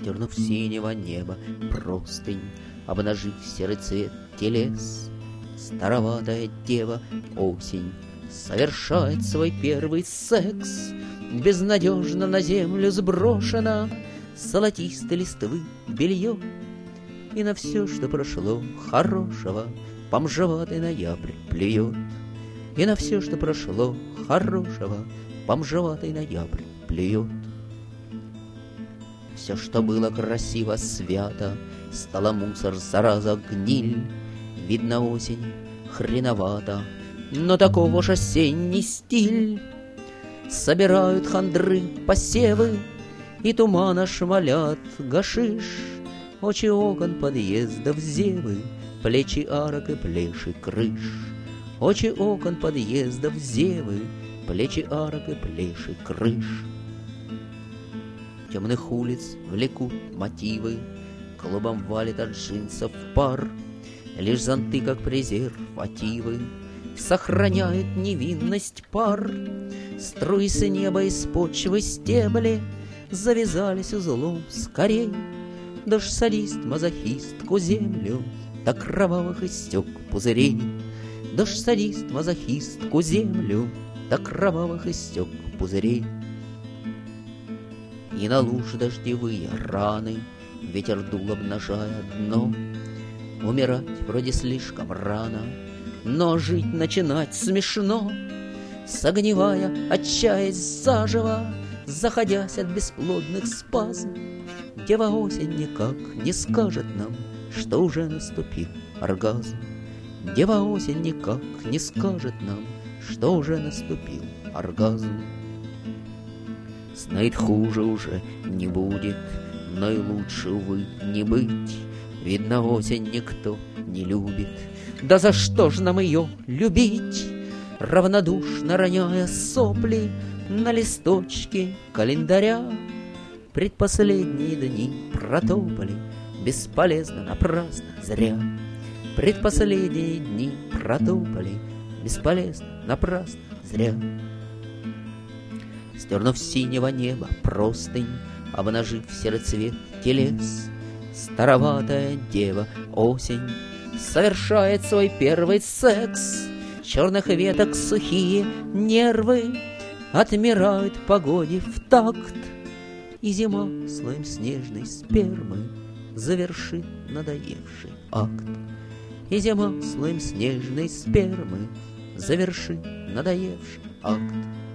Стернув синего неба простынь, обнажив серый цвет телес, староватая дева осень совершает свой первый секс. Безнадежно на землю сброшена золотистой листвы белье, и на все, что прошло хорошего, бомжеватый ноябрь плюет. И на все, что прошло хорошего, бомжеватый ноябрь плюет. Все, что было красиво, свято, стало мусор, зараза, гниль. Видно, осень хреновато, но таков уж осенний стиль. Собирают хандры посевы, и тумана шмалят гашиш. Очи окон подъездов зевы, плечи арок и плеши крыш. Очи окон подъездов зевы, плечи арок и плеши крыш. Темных улиц влекут мотивы, клубом валит от джинсов пар. Лишь зонты, как презервативы, сохраняют невинность пар. Струи с неба из почвы стебли завязались узлом скорей. Дождь садист, мазохистку землю до кровавых истек пузырей. Дождь садист, мазохистку землю до кровавых истек пузырей. И на луж дождевые раны ветер дул, обнажая дно. Умирать вроде слишком рано, но жить начинать смешно. Согнивая, отчаясь заживо, заходясь от бесплодных спазм, дева осень никак не скажет нам, что уже наступил оргазм. Дева осень никак не скажет нам, что уже наступил оргазм. Знает, хуже уже не будет, но и лучше, увы, не быть. Видно, осень никто не любит, да за что ж нам ее любить? Равнодушно роняя сопли на листочке календаря, предпоследние дни протопали, бесполезно, напрасно, зря. Предпоследние дни протопали, бесполезно, напрасно, зря. Стернув синего неба простынь, обнажив серый цвет телес, староватая дева осень совершает свой первый секс. Черных веток сухие нервы отмирают погоде в такт, и зима слоем снежной спермы завершит надоевший акт. И зима слоем снежной спермы завершит надоевший акт.